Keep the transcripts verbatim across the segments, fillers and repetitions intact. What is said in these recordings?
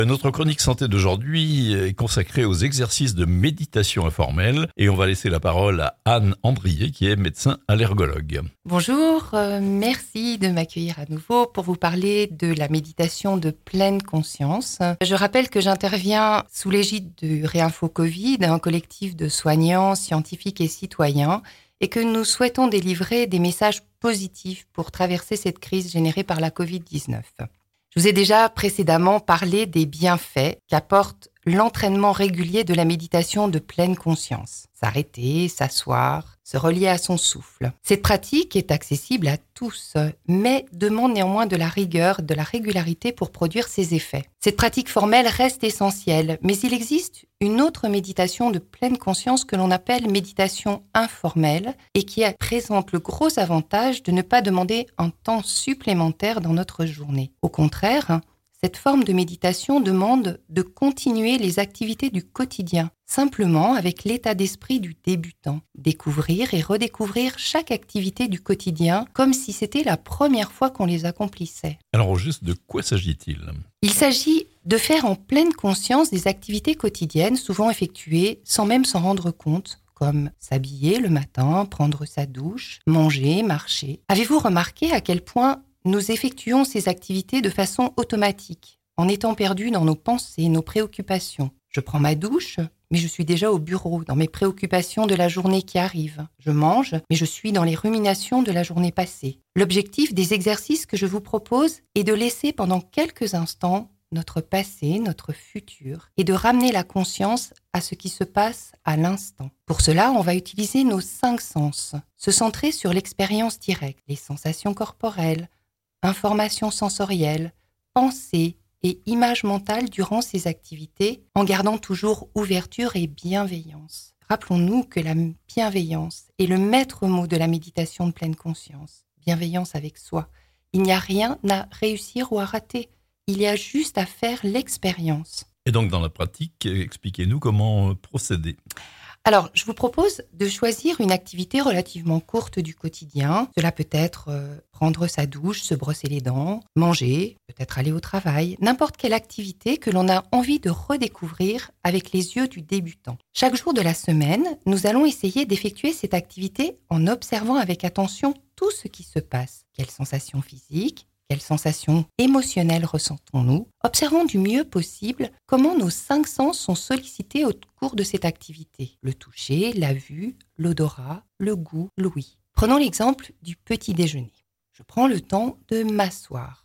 Notre chronique santé d'aujourd'hui est consacrée aux exercices de méditation informelle et on va laisser la parole à Anne Andrier qui est médecin allergologue. Bonjour, euh, merci de m'accueillir à nouveau pour vous parler de la méditation de pleine conscience. Je rappelle que j'interviens sous l'égide du Réinfo Covid, un collectif de soignants, scientifiques et citoyens, et que nous souhaitons délivrer des messages positifs pour traverser cette crise générée par la covid dix-neuf. Je vous ai déjà précédemment parlé des bienfaits qu'apporte l'entraînement régulier de la méditation de pleine conscience. S'arrêter, s'asseoir, se relier à son souffle. Cette pratique est accessible à tous, mais demande néanmoins de la rigueur, de la régularité pour produire ses effets. Cette pratique formelle reste essentielle, mais il existe une autre méditation de pleine conscience que l'on appelle méditation informelle et qui présente le gros avantage de ne pas demander un temps supplémentaire dans notre journée. Au contraire, cette forme de méditation demande de continuer les activités du quotidien, simplement avec l'état d'esprit du débutant. Découvrir et redécouvrir chaque activité du quotidien comme si c'était la première fois qu'on les accomplissait. Alors juste, de quoi s'agit-il ? Il s'agit de faire en pleine conscience des activités quotidiennes souvent effectuées sans même s'en rendre compte, comme s'habiller le matin, prendre sa douche, manger, marcher. Avez-vous remarqué à quel point nous effectuons ces activités de façon automatique, en étant perdus dans nos pensées, nos préoccupations. Je prends ma douche, mais je suis déjà au bureau, dans mes préoccupations de la journée qui arrive. Je mange, mais je suis dans les ruminations de la journée passée. L'objectif des exercices que je vous propose est de laisser pendant quelques instants notre passé, notre futur, et de ramener la conscience à ce qui se passe à l'instant. Pour cela, on va utiliser nos cinq sens, se centrer sur l'expérience directe, les sensations corporelles, informations sensorielles, pensées et images mentales durant ces activités, en gardant toujours ouverture et bienveillance. Rappelons-nous que la bienveillance est le maître mot de la méditation de pleine conscience. Bienveillance avec soi. Il n'y a rien à réussir ou à rater. Il y a juste à faire l'expérience. Et donc dans la pratique, expliquez-nous comment procéder. Alors, je vous propose de choisir une activité relativement courte du quotidien. Cela peut être euh, prendre sa douche, se brosser les dents, manger, peut-être aller au travail, n'importe quelle activité que l'on a envie de redécouvrir avec les yeux du débutant. Chaque jour de la semaine, nous allons essayer d'effectuer cette activité en observant avec attention tout ce qui se passe. Quelles sensations physiques ? Quelles sensations émotionnelles ressentons-nous ? Observons du mieux possible comment nos cinq sens sont sollicités au cours de cette activité. Le toucher, la vue, l'odorat, le goût, l'ouïe. Prenons l'exemple du petit déjeuner. Je prends le temps de m'asseoir.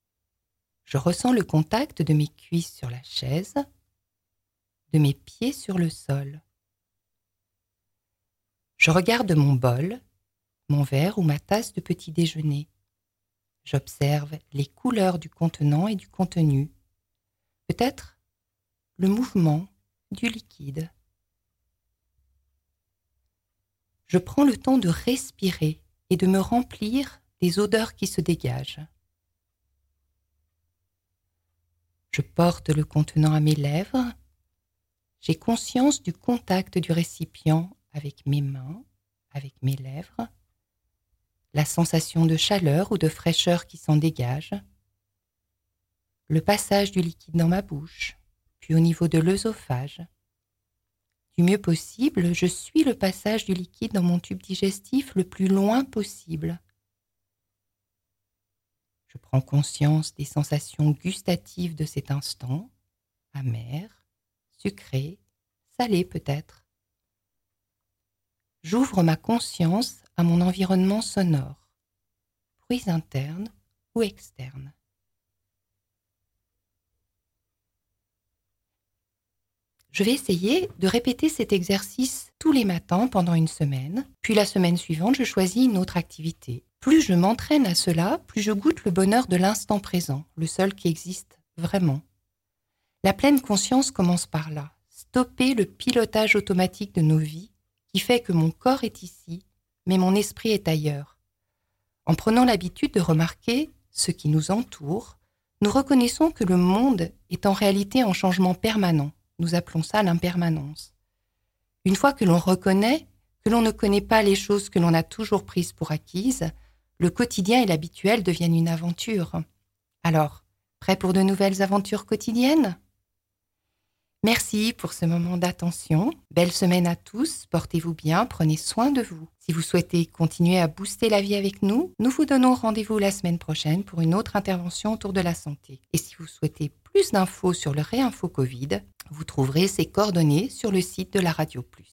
Je ressens le contact de mes cuisses sur la chaise, de mes pieds sur le sol. Je regarde mon bol, mon verre ou ma tasse de petit déjeuner. J'observe les couleurs du contenant et du contenu, peut-être le mouvement du liquide. Je prends le temps de respirer et de me remplir des odeurs qui se dégagent. Je porte le contenant à mes lèvres. J'ai conscience du contact du récipient avec mes mains, avec mes lèvres. La sensation de chaleur ou de fraîcheur qui s'en dégage, le passage du liquide dans ma bouche, puis au niveau de l'œsophage. Du mieux possible, je suis le passage du liquide dans mon tube digestif le plus loin possible. Je prends conscience des sensations gustatives de cet instant, amères, sucrées, salées peut-être. J'ouvre ma conscience à mon environnement sonore, bruits internes ou externes. Je vais essayer de répéter cet exercice tous les matins pendant une semaine, puis la semaine suivante, je choisis une autre activité. Plus je m'entraîne à cela, plus je goûte le bonheur de l'instant présent, le seul qui existe vraiment. La pleine conscience commence par là, stopper le pilotage automatique de nos vies qui fait que mon corps est ici, mais mon esprit est ailleurs. En prenant l'habitude de remarquer ce qui nous entoure, nous reconnaissons que le monde est en réalité en changement permanent. Nous appelons ça l'impermanence. Une fois que l'on reconnaît que l'on ne connaît pas les choses que l'on a toujours prises pour acquises, le quotidien et l'habituel deviennent une aventure. Alors, prêt pour de nouvelles aventures quotidiennes ? Merci pour ce moment d'attention. Belle semaine à tous, portez-vous bien, prenez soin de vous. Si vous souhaitez continuer à booster la vie avec nous, nous vous donnons rendez-vous la semaine prochaine pour une autre intervention autour de la santé. Et si vous souhaitez plus d'infos sur le Réinfo Covid, vous trouverez ces coordonnées sur le site de la Radio Plus.